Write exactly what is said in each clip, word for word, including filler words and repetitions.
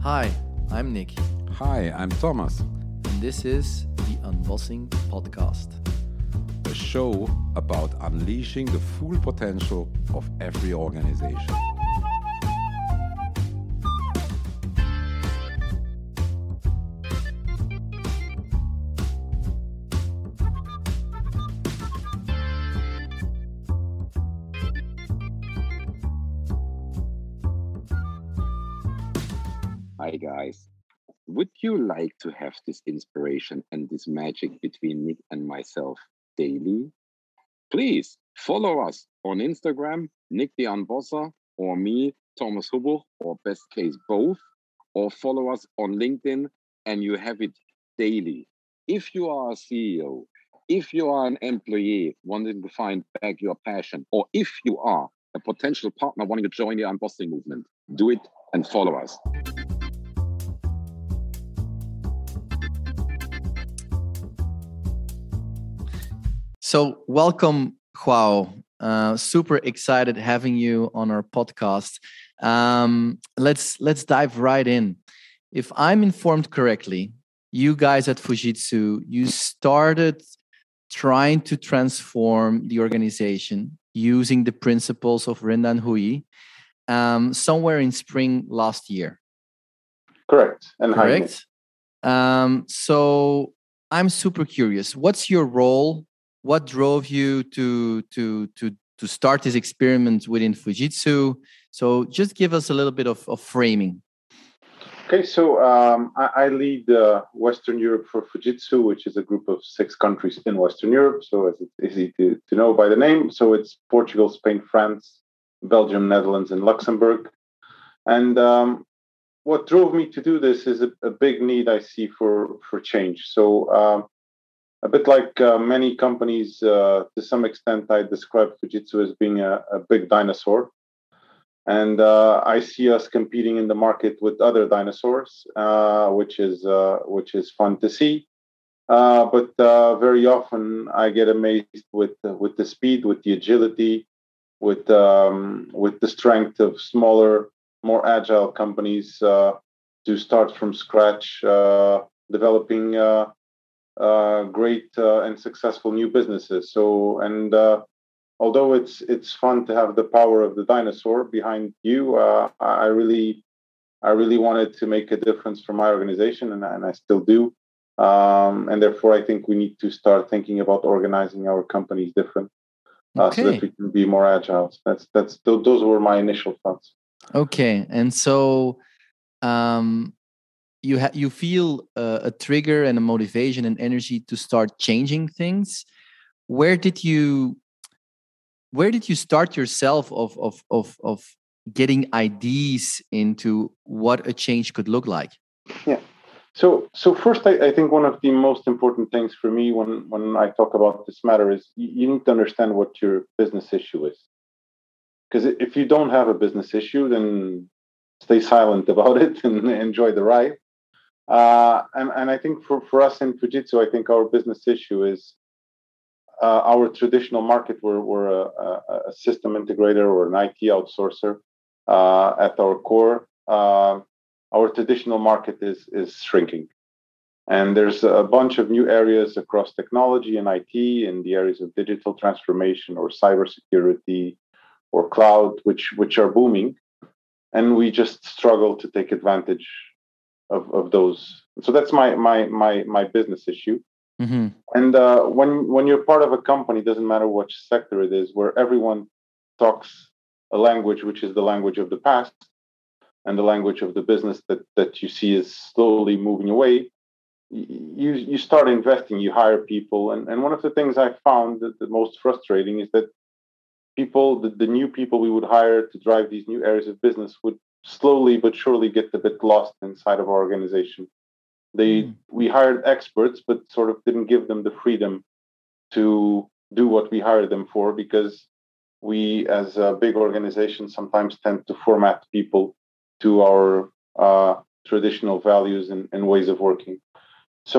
Hi, I'm Nick. Hi, I'm Thomas. And this is the Unbossing Podcast, A show about unleashing the full potential of every organization. Hi guys. Would you like to have this inspiration and this magic between Nick and myself daily? Please follow us on Instagram, Nick the Unbosser, or me, Thomas Huber, or best case both, or follow us on LinkedIn and you have it daily. If you are a C E O, if you are an employee wanting to find back your passion, or if you are a potential partner wanting to join the Unbossing movement, do it and follow us. So, welcome, Joao. Uh, super excited having you on our podcast. Um, let's let's dive right in. If I'm informed correctly, you guys at Fujitsu, you started trying to transform the organization using the principles of Rindan Hui um, somewhere in spring last year. Correct. And correct. Um, so I'm super curious. What's your role? What drove you to to to to start this experiment within Fujitsu? So just give us a little bit of, of framing. Okay, so um, I, I lead uh, Western Europe for Fujitsu, which is a group of six countries in Western Europe. So as it's easy to, to know by the name, so it's Portugal, Spain, France, Belgium, Netherlands, and Luxembourg. And um, what drove me to do this is a, a big need I see for for change. So. Um, A bit like uh, many companies, uh, to some extent, I describe Fujitsu as being a, a big dinosaur. And uh, I see us competing in the market with other dinosaurs, uh, which is uh, which is fun to see. Uh, but uh, very often I get amazed with uh, with the speed, with the agility, with um, with the strength of smaller, more agile companies uh, to start from scratch, uh, developing. Uh, uh, great uh, and successful new businesses. So, and uh, although it's it's fun to have the power of the dinosaur behind you, uh, I really I really wanted to make a difference for my organization, and, and I still do. Um, and therefore, I think we need to start thinking about organizing our companies different, uh, okay. so that we can be more agile. That's that's those were my initial thoughts. Okay, and so. Um, you ha- you feel uh, a trigger and a motivation and energy to start changing things. Where did you where did you start yourself of of of of getting ideas into what a change could look like? Yeah. So so first, I, I think one of the most important things for me when when I talk about this matter is you, you need to understand what your business issue is. Because if you don't have a business issue, then stay silent about it and enjoy the ride. Uh, and, and I think for, for us in Fujitsu, I think our business issue is uh, our traditional market. We're, we're a, a system integrator or an I T outsourcer uh, at our core. Uh, our traditional market is, is shrinking. And there's a bunch of new areas across technology and I T in the areas of digital transformation or cybersecurity or cloud, which, which are booming. And we just struggle to take advantage Of, of those. So that's my my my my business issue. Mm-hmm. And uh, when when you're part of a company, doesn't matter which sector it is, where everyone talks a language which is the language of the past and the language of the business that that you see is slowly moving away. You you start investing, you hire people, and and one of the things I found that the most frustrating is that people, the, the new people we would hire to drive these new areas of business would slowly but surely get a bit lost inside of our organization. They mm. We hired experts, but sort of didn't give them the freedom to do what we hired them for, because we, as a big organization, sometimes tend to format people to our uh, traditional values and, and ways of working. So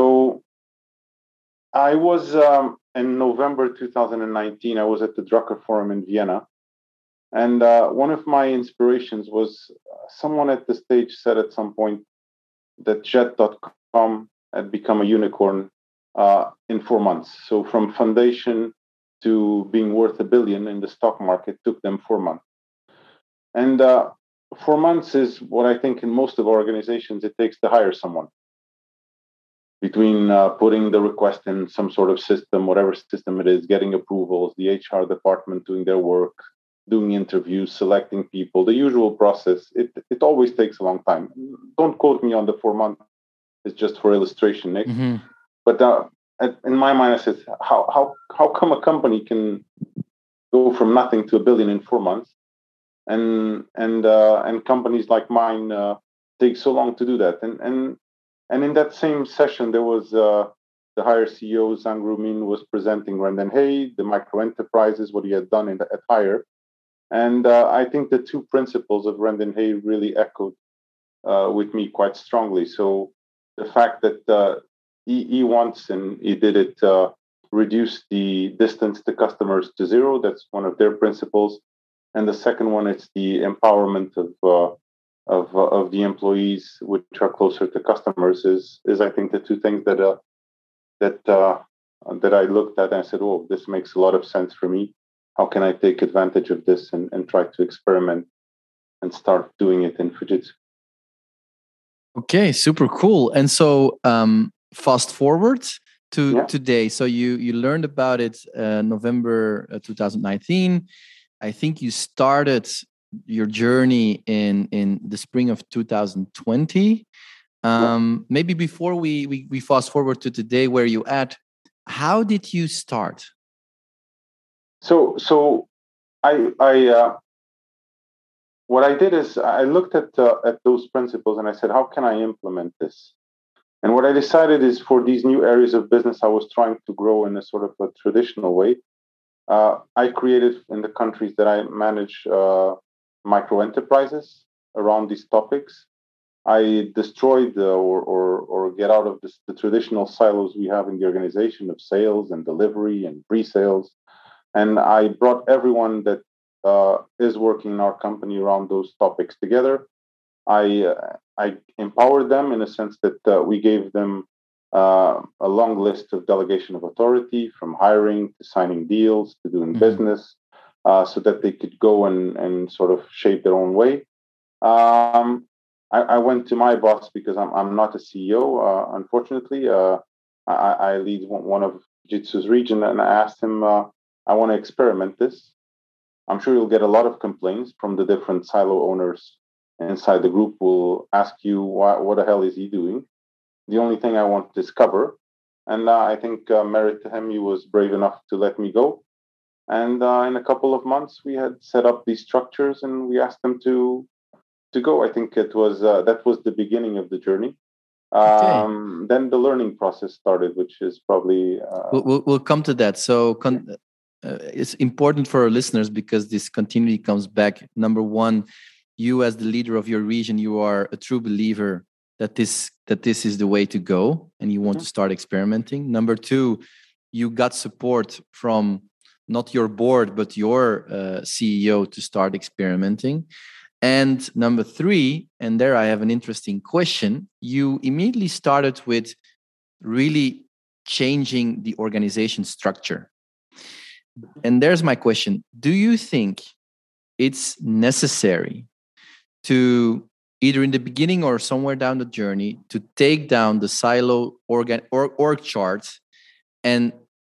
I was um, in November two thousand nineteen. I was at the Drucker Forum in Vienna. And uh, one of my inspirations was uh, someone at the stage said at some point, that Jet dot com had become a unicorn uh, in four months. So from foundation to being worth a billion in the stock market took them four months. And uh, four months is what I think in most of organizations it takes to hire someone. Between uh, putting the request in some sort of system, whatever system it is, getting approvals, the H R department doing their work, doing interviews, selecting people, the usual process, it, it always takes a long time. Don't quote me on the four months. It's just for illustration, Nick. Mm-hmm. But uh, in my mind, I said, how, how, how come a company can go from nothing to a billion in four months? And and uh, and companies like mine uh, take so long to do that. And and and in that same session, there was uh, the Hire C E O Zhang Rumin was presenting Randen Hay, the micro enterprises, what he had done in the, at Hire. And uh, I think the two principles of Randen Hay really echoed uh, with me quite strongly. So the fact that uh, he, he wants, and he did it, uh, reduce the distance to customers to zero. That's one of their principles. And the second one is the empowerment of uh, of uh, of the employees, which are closer to customers. Is is I think the two things that uh, that uh, that I looked at and I said, "Oh, this makes a lot of sense for me. How can I take advantage of this and, and try to experiment and start doing it in Fujitsu?" Okay, super cool. And so, um, fast forward to Yeah. today. So you you learned about it uh, November uh, two thousand nineteen. I think you started your journey in in the spring of two thousand twenty. Um, yeah. Maybe before we, we we fast forward to today, where you at? How did you start? So so I I uh, what I did is I looked at uh, at those principles and I said, how can I implement this? And what I decided is for these new areas of business I was trying to grow in a sort of a traditional way. Uh, I created in the countries that I manage uh, micro enterprises around these topics. I destroyed the, or, or or get out of this, the traditional silos we have in the organization of sales and delivery and pre-sales, and I brought everyone that uh, is working in our company around those topics together. I uh, I empowered them in a sense that uh, we gave them Uh, a long list of delegation of authority, from hiring to signing deals to doing mm-hmm. business, uh, so that they could go and, and sort of shape their own way. Um, I, I went to my boss because I'm I'm not a C E O, uh, unfortunately. Uh, I, I lead one of Fujitsu's region, and I asked him, uh, I want to experiment this. I'm sure you'll get a lot of complaints from the different silo owners inside the group. Will ask you, why, what the hell is he doing? The only thing I want to discover. And uh, I think uh, merit to him, he was brave enough to let me go. And uh, in a couple of months, we had set up these structures and we asked them to to go. I think it was uh, that was the beginning of the journey. Um, okay. Then the learning process started, which is probably... Uh, we'll, we'll, we'll come to that. So con- uh, it's important for our listeners because this continuity comes back. Number one, you as the leader of your region, you are a true believer that this that this is the way to go and you want mm-hmm. to start experimenting. Number two, you got support from not your board, but your uh, C E O to start experimenting. And number three, and there I have an interesting question, you immediately started with really changing the organization structure. And there's my question. Do you think it's necessary to either in the beginning or somewhere down the journey, to take down the silo organ or org chart and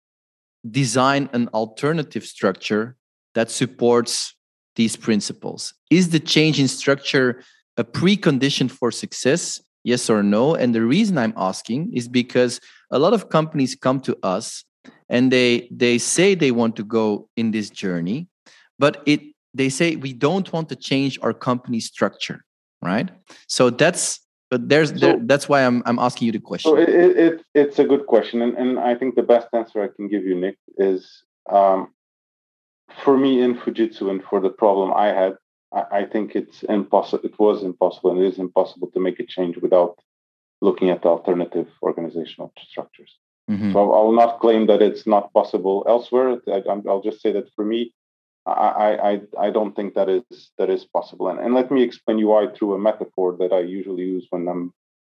design an alternative structure that supports these principles? Is the change in structure a precondition for success? Yes or no? And the reason I'm asking is because a lot of companies come to us and they they say they want to go in this journey, but it they say we don't want to change our company structure. Right, so that's but there's so, there, that's why I'm I'm asking you the question. So it, it it's a good question, and, and I think the best answer I can give you, Nick, is um, for me in Fujitsu and for the problem I had, I, I think it's impossible. It was impossible, and it is impossible to make a change without looking at the alternative organizational structures. Mm-hmm. So I will not claim that it's not possible elsewhere. I, I'll just say that for me, I, I I don't think that is that is possible. And, and let me explain you why through a metaphor that I usually use when I'm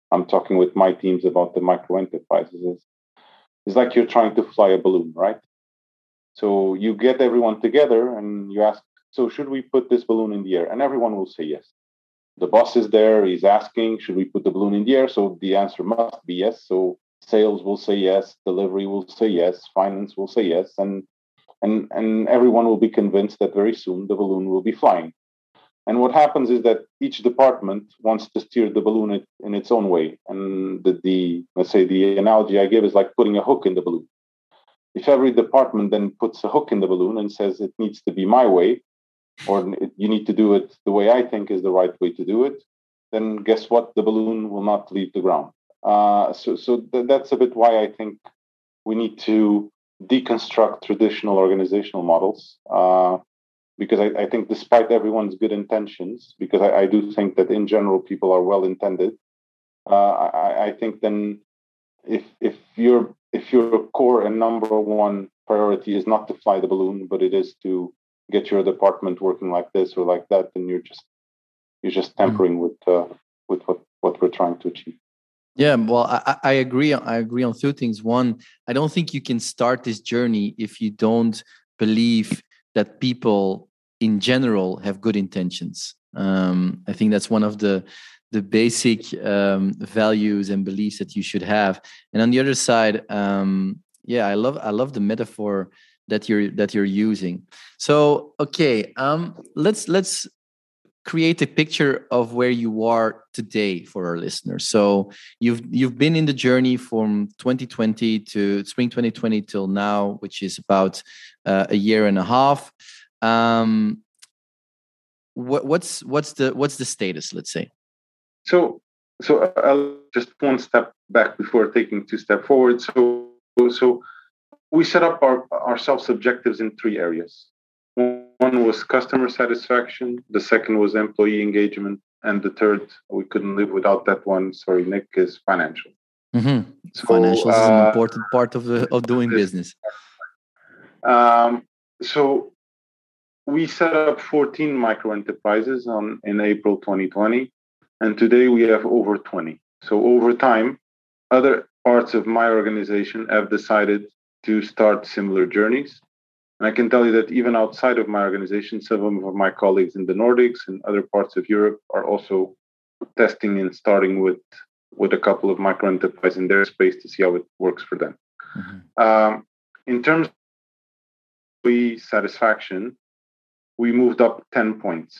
I'm talking with my teams about the micro enterprises, is it's like you're trying to fly a balloon, right? So you get everyone together and you ask, so should we put this balloon in the air? And everyone will say yes. The boss is there, he's asking, should we put the balloon in the air? So the answer must be yes. So sales will say yes, delivery will say yes, finance will say yes, and and and everyone will be convinced that very soon the balloon will be flying. And what happens is that each department wants to steer the balloon in its own way. And the, the let's say the analogy I give is like putting a hook in the balloon. If every department then puts a hook in the balloon and says it needs to be my way, or you need to do it the way I think is the right way to do it, then guess what? The balloon will not leave the ground. Uh, so so th- that's a bit why I think we need to deconstruct traditional organizational models. Uh, because I, I think despite everyone's good intentions, because I, I do think that in general people are well-intended, uh, I, I think then if if your if your core and number one priority is not to fly the balloon, but it is to get your department working like this or like that, then you're just you're just tampering mm. with uh, with what, what we're trying to achieve. Yeah, well, I, I agree. I agree on two things. One, I don't think you can start this journey if you don't believe that people in general have good intentions. Um, I think that's one of the the basic um, values and beliefs that you should have. And on the other side, um, yeah, I love I love the metaphor that you're that you're using. So, okay, um, let's let's create a picture of where you are today for our listeners. So you've you've been in the journey from twenty twenty to spring twenty twenty till now, which is about uh, a year and a half. Um, what, what's what's the what's the status? Let's say. So so I'll just one step back before taking two steps forward. So so we set up our ourselves objectives in three areas. One was customer satisfaction, the second was employee engagement, and the third, we couldn't live without that one, sorry, Nick, is financial. Mm-hmm. So, Financials uh, is an important part of the, of doing business. Um, so we set up fourteen micro enterprises on in April twenty twenty, and today we have over twenty. So over time, other parts of my organization have decided to start similar journeys. And I can tell you that even outside of my organization, some of my colleagues in the Nordics and other parts of Europe are also testing and starting with, with a couple of micro enterprises in their space to see how it works for them. Mm-hmm. Um, in terms of employee satisfaction, we moved up ten points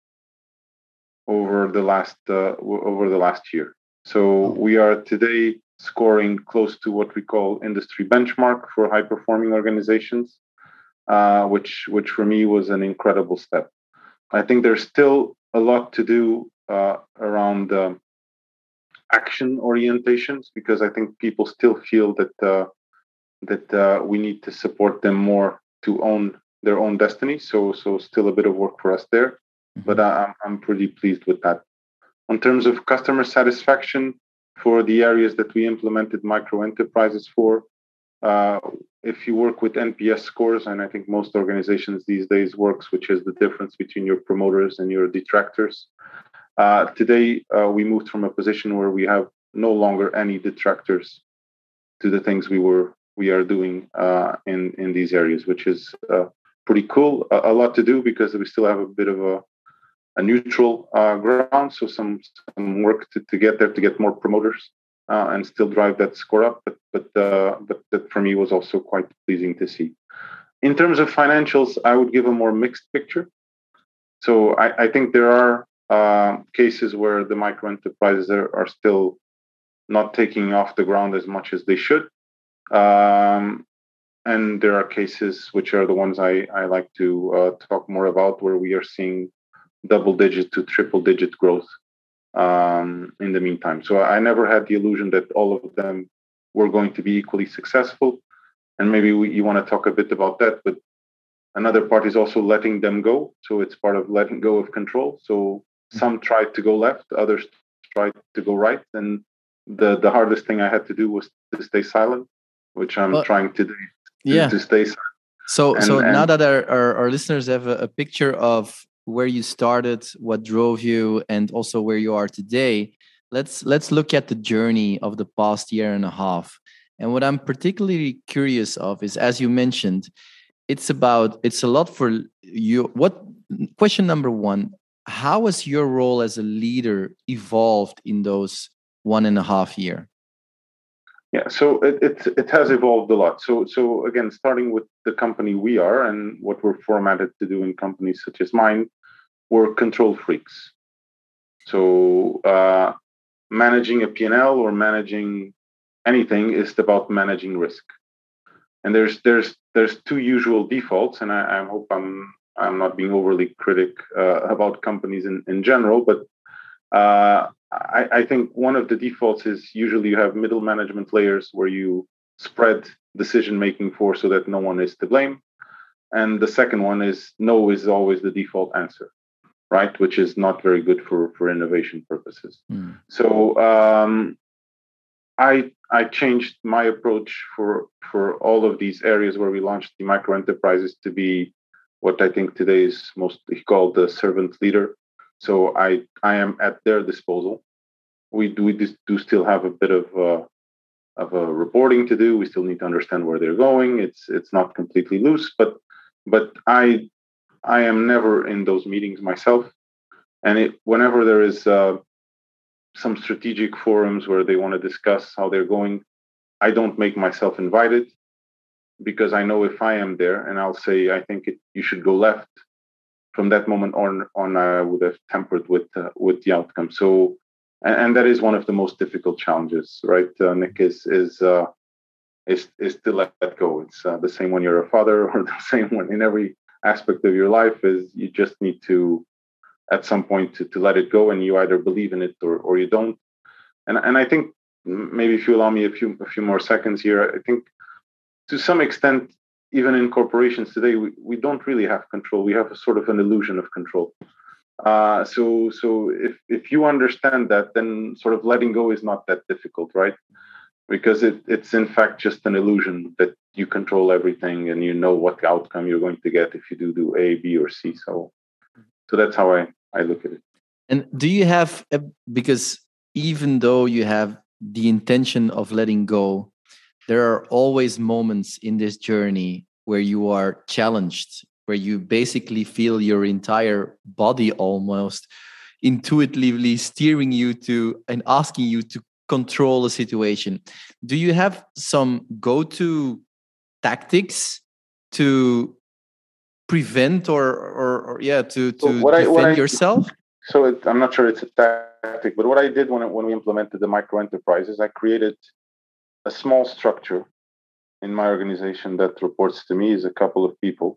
over the last uh, over the last year. So we are today scoring close to what we call industry benchmark for high performing organizations. Uh, which, which for me was an incredible step. I think there's still a lot to do uh, around uh, action orientations, because I think people still feel that uh, that uh, we need to support them more to own their own destiny. So, so still a bit of work for us there, but I, I'm pretty pleased with that. In terms of customer satisfaction, for the areas that we implemented micro enterprises for. Uh, if you work with N P S scores, and I think most organizations these days works, which is the difference between your promoters and your detractors. Uh, today, uh, we moved from a position where we have no longer any detractors to the things we were we are doing uh, in in these areas, which is uh, pretty cool. A, a lot to do because we still have a bit of a a neutral uh, ground, so some some work to, to get there to get more promoters. Uh, and still drive that score up, but but uh, but that for me was also quite pleasing to see. In terms of financials, I would give a more mixed picture. So I, I think there are uh, cases where the micro enterprises are, are still not taking off the ground as much as they should, um, and there are cases which are the ones I I like to uh, talk more about, where we are seeing double-digit to triple-digit growth. Um, in the meantime. So I never had the illusion that all of them were going to be equally successful. And maybe we, you want to talk a bit about that, but another part is also letting them go. So it's part of letting go of control. So some tried to go left, others tried to go right. And the, the hardest thing I had to do was to stay silent, which I'm well, trying to do, to, yeah. to stay silent. So, and, so and, now that our, our, our listeners have a, a picture of where you started, what drove you, and also where you are today, let's let's look at the journey of the past year and a half. And what I'm particularly curious of is, as you mentioned, it's about it's a lot for you. What question number one? How has your role as a leader evolved in those one and a half year? Yeah, so it, it it has evolved a lot. So so again, starting with the company we are and what we're formatted to do in companies such as mine, we're control freaks. So uh, managing a P and L or managing anything is about managing risk. And there's there's there's two usual defaults, and I, I hope I'm I'm not being overly critic uh, about companies in, in general, but uh, I, I think one of the defaults is usually you have middle management layers where you spread decision making for so that no one is to blame. And the second one is no is always the default answer, right? Which is not very good for, for innovation purposes. Mm. So um, I I changed my approach for for all of these areas where we launched the micro enterprises to be what I think today is mostly called the servant leader. So I I am at their disposal. We do we do still have a bit of uh, of a reporting to do. We still need to understand where they're going. It's it's not completely loose, but but I I am never in those meetings myself. And it, whenever there is uh, some strategic forums where they want to discuss how they're going, I don't make myself invited, because I know if I am there and I'll say, I think it, you should go left, from that moment on, on I would have tempered with uh, with the outcome. So, and, and that is one of the most difficult challenges, right, uh, Nick, is is, uh, is is to let that go. It's uh, the same when you're a father, or the same when in every aspect of your life, is you just need to, at some point, to, to let it go, and you either believe in it or, or you don't. And and I think, maybe if you allow me a few a few more seconds here, I think to some extent, even in corporations today, we, we don't really have control. We have a sort of an illusion of control. Uh, so so if, if you understand that, then sort of letting go is not that difficult, right? Because it, it's in fact just an illusion that you control everything and you know what outcome you're going to get if you do do A, B, or C. So so that's how I, I look at it. And do you have, a, because even though you have the intention of letting go, there are always moments in this journey where you are challenged, where you basically feel your entire body almost intuitively steering you to and asking you to control a situation. Do you have some go-to tactics to prevent or, or, or yeah, to, to so what defend I, what I, yourself? So it, I'm not sure it's a tactic, but what I did when, when we implemented the micro enterprises, I created a small structure in my organization that reports to me, is a couple of people,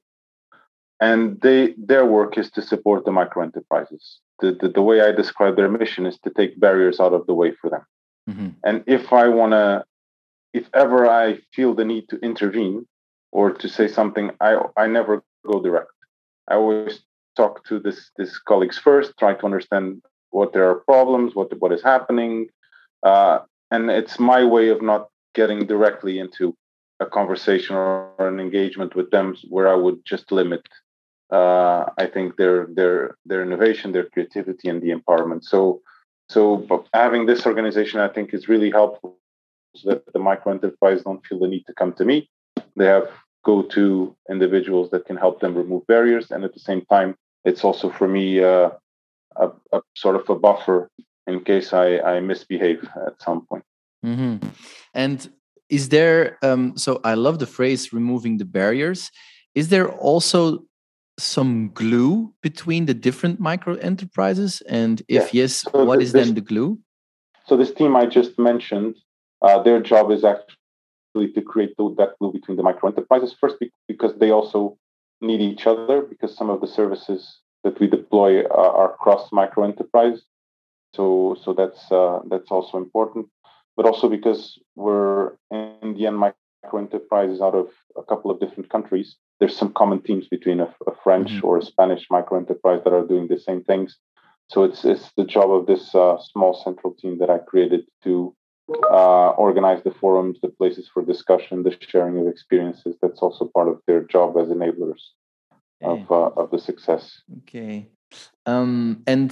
and they their work is to support the micro enterprises. The, the, the way I describe their mission is to take barriers out of the way for them. Mm-hmm. And if I want to, if ever I feel the need to intervene or to say something, I I never go direct. I always talk to this this colleagues first, try to understand what there are problems, what what is happening, uh, and it's my way of not getting directly into a conversation or an engagement with them where I would just limit, uh, I think, their their their innovation, their creativity, and the empowerment. So, so having this organization, I think, is really helpful, so that the micro enterprise don't feel the need to come to me. They have go-to individuals that can help them remove barriers, and at the same time, it's also for me uh, a, a sort of a buffer in case I, I misbehave at some point. Mm-hmm. And is there, um, so I love the phrase removing the barriers. Is there also some glue between the different micro enterprises? And if yeah. yes, so what is this, then the glue? So this team I just mentioned, uh, their job is actually to create that glue between the micro enterprises. First, because they also need each other, because some of the services that we deploy are, are cross micro enterprise. So, so that's uh, that's also important. But also because we're Indian micro enterprises out of a couple of different countries, there's some common themes between a, a French mm-hmm. or a Spanish micro enterprise that are doing the same things. So it's it's the job of this uh, small central team that I created to uh, organize the forums, the places for discussion, the sharing of experiences. That's also part of their job as enablers okay. of uh, of the success. Okay, um, and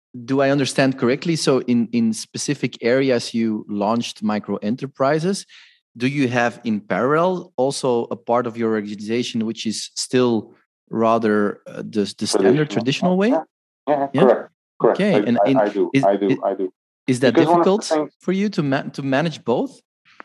do I understand correctly? So in, in specific areas, you launched micro enterprises. Do you have in parallel also a part of your organization which is still rather uh, the, the standard traditional way? Yeah, yeah, yeah? correct. Correct. Okay. I, and I, in, I do. Is, I do. Is, I do. Is that because difficult things, for you to ma- to manage both?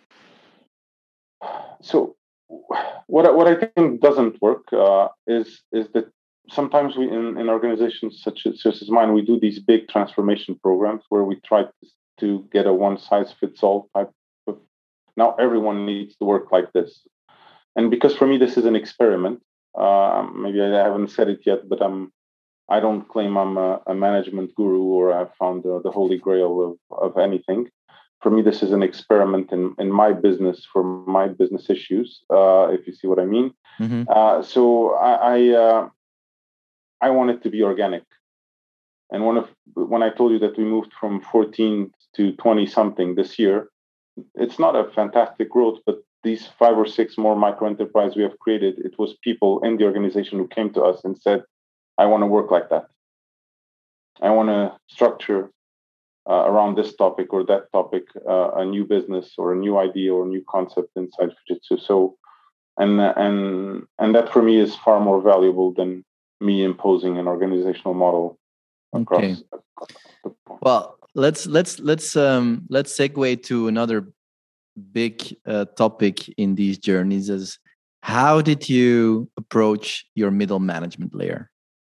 So what what I think doesn't work uh, is is that sometimes we in, in organizations such as, such as mine, we do these big transformation programs where we try to, to get a one size fits all type of, now everyone needs to work like this. And because for me this is an experiment, uh, maybe I haven't said it yet, but I'm I don't claim I'm a, a management guru or I've found uh, the holy grail of, of anything. For me, this is an experiment in, in my business for my business issues, uh, if you see what I mean. Mm-hmm. Uh, so I I, uh, I want it to be organic. And one of when I told you that we moved from fourteen to twenty something this year, it's not a fantastic growth, but these five or six more micro enterprise we have created, it was people in the organization who came to us and said, I want to work like that. I want to structure uh, around this topic or that topic, uh, a new business or a new idea or a new concept inside Fujitsu. So, and and and that for me is far more valuable than me imposing an organizational model across. Okay. Well, let's let's let's um let's segue to another big uh, topic in these journeys: is how did you approach your middle management layer?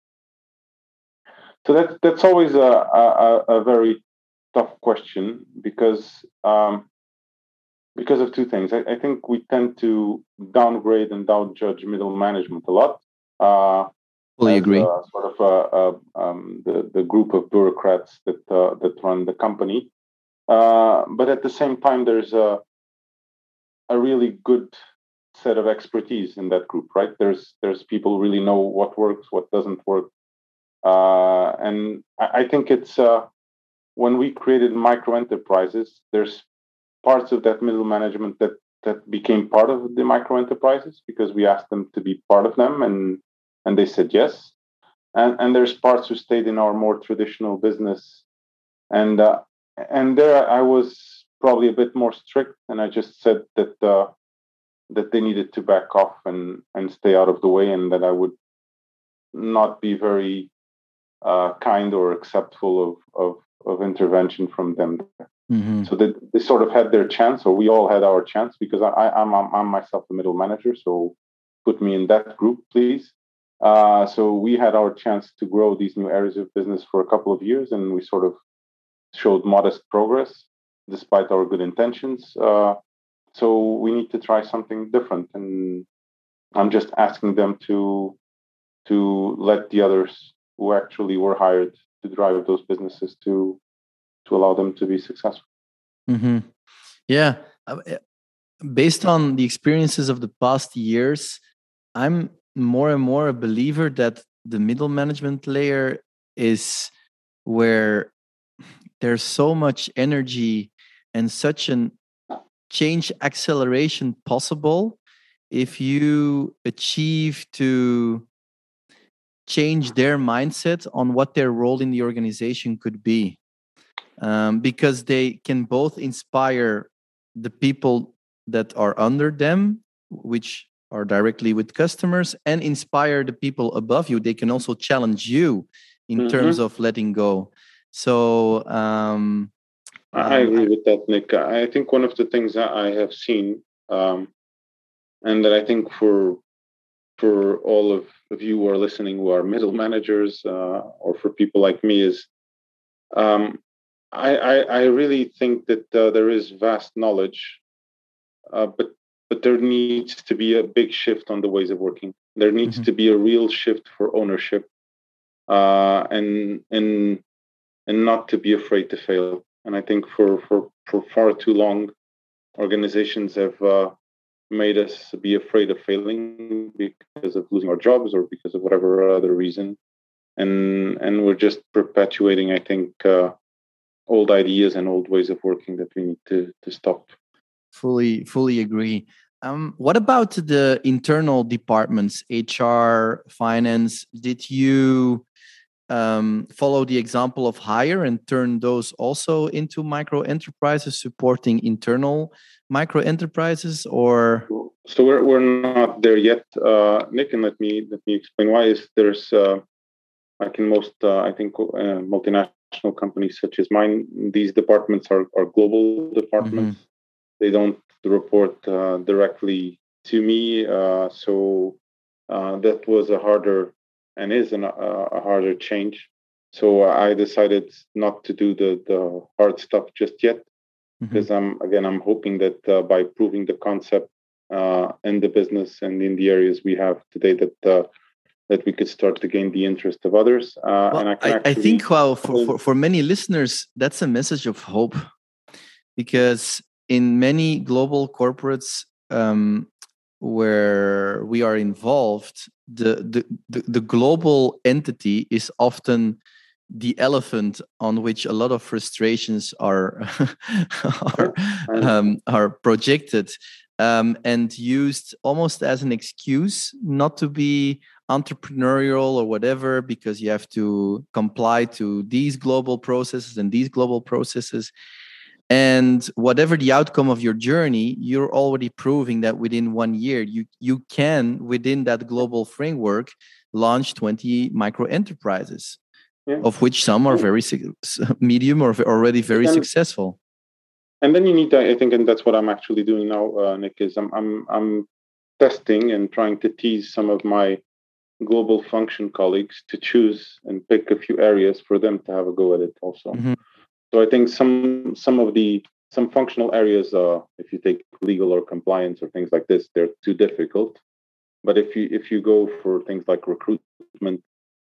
So that's that's always a a, a very tough question because um, because of two things. I, I think we tend to downgrade and downjudge middle management a lot. Uh, Fully as agree. A, sort of a, a, um, the the group of bureaucrats that uh, that run the company, uh, but at the same time, there's a a really good set of expertise in that group, right? There's there's people who really know what works, what doesn't work. Uh, and I, I think it's uh, when we created micro enterprises, there's parts of that middle management that that became part of the micro enterprises because we asked them to be part of them, and and they said yes. And and there's parts who stayed in our more traditional business, and uh, and there I was probably a bit more strict, and I just said that uh, that they needed to back off and and stay out of the way, and that I would not be very uh, kind or acceptful of, of, of intervention from them. Mm-hmm. So that they sort of had their chance, or we all had our chance, because I, I'm, I'm, I'm myself the middle manager. So put me in that group, please. Uh, so we had our chance to grow these new areas of business for a couple of years, and we sort of showed modest progress despite our good intentions. Uh, so we need to try something different, and I'm just asking them to to let the others who actually were hired to drive those businesses to to allow them to be successful. Mm-hmm. Yeah, based on the experiences of the past years, I'm more and more a believer that the middle management layer is where there's so much energy and such an change acceleration possible if you achieve to change their mindset on what their role in the organization could be, um, because they can both inspire the people that are under them, which are directly with customers, and inspire the people above you. They can also challenge you in mm-hmm. terms of letting go. So um, I agree um, with that, Nick. I think one of the things that I have seen, um, and that I think for for all of, of you who are listening who are middle managers, uh, or for people like me, is um, I, I, I really think that uh, there is vast knowledge, uh, but but there needs to be a big shift on the ways of working. There needs mm-hmm. to be a real shift for ownership, uh, and and and not to be afraid to fail. And I think for for, for far too long, organizations have uh, made us be afraid of failing because of losing our jobs or because of whatever other reason, and and we're just perpetuating, I think, uh, old ideas and old ways of working that we need to to stop. Fully, fully agree. Um, what about the internal departments, H R, finance? Did you um, follow the example of Hire and turn those also into micro enterprises, supporting internal micro enterprises, or? So we're we're not there yet, uh, Nick, and let me let me explain why. Is there's uh, like in most uh, I think uh, multinational companies such as mine, these departments are are global departments. Mm-hmm. They don't report uh, directly to me, uh, so uh, that was a harder and is an, uh, a harder change. So I decided not to do the the hard stuff just yet, because mm-hmm. I'm again I'm hoping that uh, by proving the concept uh, in the business and in the areas we have today, that uh, that we could start to gain the interest of others. Uh, well, and I, can I, actually... I think well, for, for, for many listeners, that's a message of hope, because in many global corporates um, where we are involved, the, the, the, the global entity is often the elephant on which a lot of frustrations are are, um, are projected um, and used almost as an excuse not to be entrepreneurial or whatever, because you have to comply to these global processes and these global processes. And whatever the outcome of your journey, you're already proving that within one year, you, you can, within that global framework, launch twenty micro enterprises. Yeah. Of which some are very medium or already very and, successful. And then you need to, I think, and that's what I'm actually doing now, uh, Nick, is I'm, I'm I'm testing and trying to tease some of my global function colleagues to choose and pick a few areas for them to have a go at it also. Mm-hmm. So I think some some of the some functional areas, uh, if you take legal or compliance or things like this, they're too difficult. But if you if you go for things like recruitment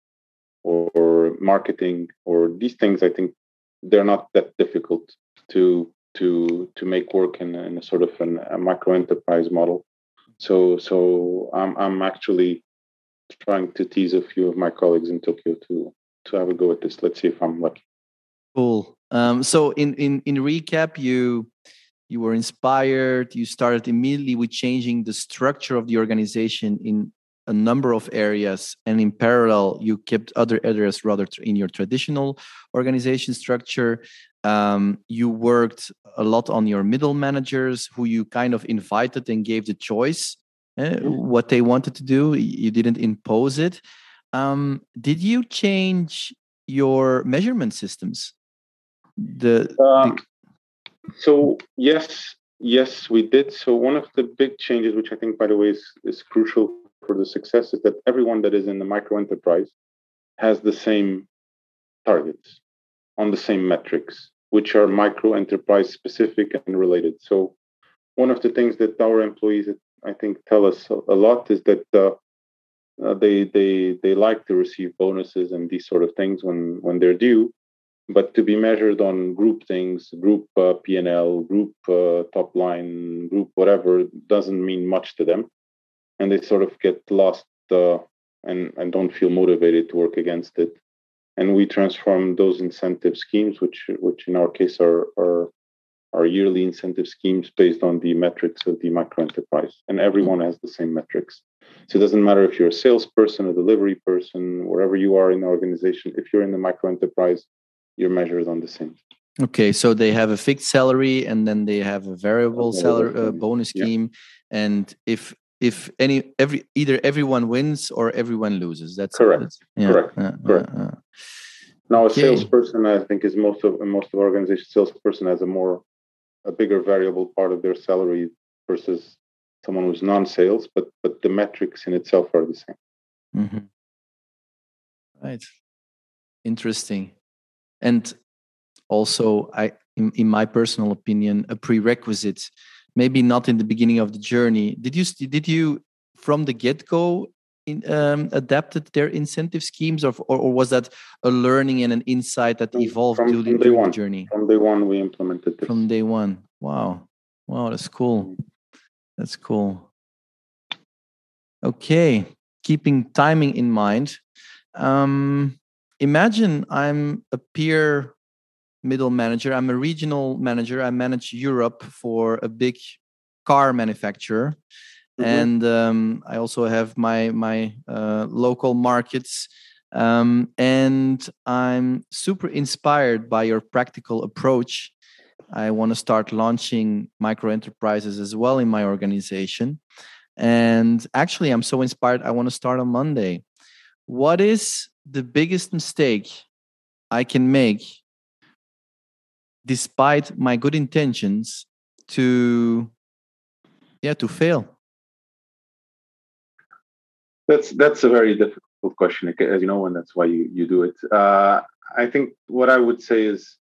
or marketing or these things, I think they're not that difficult to to to make work in, in a sort of an, a micro enterprise model. So so I'm I'm actually trying to tease a few of my colleagues in Tokyo to to have a go at this. Let's see if I'm lucky. Cool. Um, so in in in recap, you you were inspired. You started immediately with changing the structure of the organization in a number of areas, and in parallel, you kept other areas rather in your traditional organization structure. Um, you worked a lot on your middle managers, who you kind of invited and gave the choice eh, mm-hmm. what they wanted to do. You didn't impose it. Um, did you change your measurement systems? The, um, the... So yes, yes, we did. So one of the big changes, which I think, by the way, is, is crucial for the success, is that everyone that is in the micro enterprise has the same targets on the same metrics, which are micro enterprise specific and related. So one of the things that our employees, I think, tell us a lot is that uh, uh, they they they like to receive bonuses and these sort of things when when they're due, but to be measured on group things, group uh, P and L, group uh, top line, group whatever, doesn't mean much to them. And they sort of get lost uh, and, and don't feel motivated to work against it. And we transform those incentive schemes, which which in our case are, are, are yearly incentive schemes based on the metrics of the micro enterprise. And everyone has the same metrics. So it doesn't matter if you're a salesperson, a delivery person, wherever you are in the organization, if you're in the micro enterprise, you're measured on the same. Okay, so they have a fixed salary and then they have a variable salary uh, bonus scheme. Yeah. And if if any every either everyone wins or everyone loses, that's correct. That's, yeah, correct. Uh, correct. Uh, uh. Now, a okay. salesperson, I think, is most of in most of organizations, salesperson has a more a bigger variable part of their salary versus someone who's non-sales, but but the metrics in itself are the same. Mm-hmm. Right. Interesting. And also, I, in, in my personal opinion, a prerequisite, maybe not in the beginning of the journey. Did you did you from the get-go in, um, adapted their incentive schemes, or, or or was that a learning and an insight that evolved from, during, from during the journey? From day one, we implemented this. From day one. Wow. Wow, that's cool. That's cool. Okay. Keeping timing in mind. Um, imagine I'm a peer middle manager. I'm a regional manager. I manage Europe for a big car manufacturer. Mm-hmm. And um, I also have my my uh, local markets Um, and I'm super inspired by your practical approach. I want to start launching micro enterprises as well in my organization. And actually, I'm so inspired. I want to start on Monday. What is the biggest mistake I can make despite my good intentions to, yeah, to fail? That's that's a very difficult question, as you know, and that's why you, you do it. Uh, I think what I would say is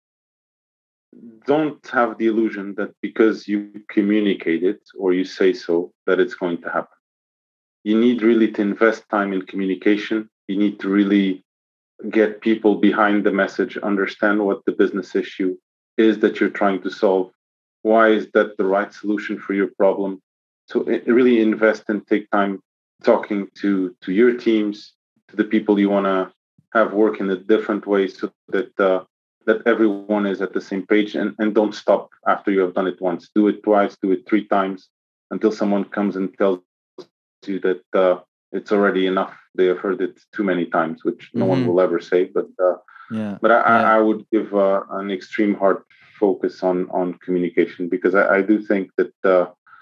don't have the illusion that because you communicate it or you say so, that it's going to happen. You need really to invest time in communication. You need to really get people behind the message, understand what the business issue is that you're trying to solve. Why is that the right solution for your problem? So really invest and take time talking to, to your teams, to the people you want to have work in a different way so that uh, that everyone is at the same page, and, and don't stop after you have done it once. Do it twice, do it three times until someone comes and tells you that uh, it's already enough. They have heard it too many times, which no mm-hmm. one will ever say. But uh, yeah, but I, yeah. I would give uh, an extreme hard focus on on communication, because I, I do think that uh,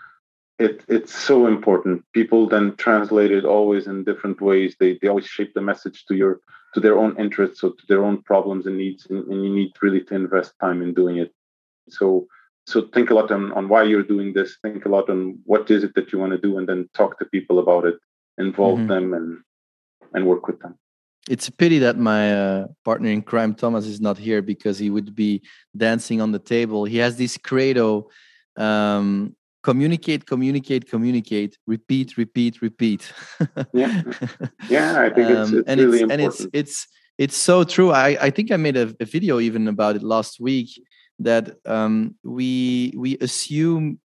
it it's so important. People then translate it always in different ways. They they always shape the message to your to their own interests or to their own problems and needs, and, and you need really to invest time in doing it. So. So think a lot on, on why you're doing this. Think a lot on what is it that you want to do, and then talk to people about it, involve mm-hmm. them, and and work with them. It's a pity that my uh, partner in crime, Thomas, is not here, because he would be dancing on the table. He has this credo: um, communicate, communicate, communicate, repeat, repeat, repeat. yeah, yeah. I think it's, it's um, and really it's, important. And it's it's it's so true. I I think I made a, a video even about it last week. That um, we we assume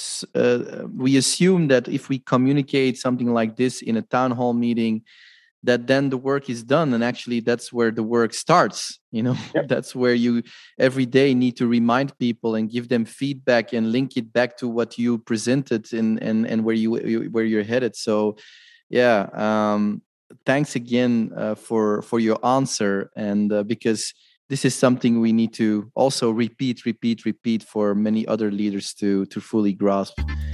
uh, we assume that if we communicate something like this in a town hall meeting, that then the work is done, and actually that's where the work starts. You know, yep. That's where you every day need to remind people and give them feedback and link it back to what you presented and and and where you where you're headed. So, yeah, um, thanks again uh, for for your answer, and uh, because. This is something we need to also repeat, repeat, repeat for many other leaders to, to fully grasp.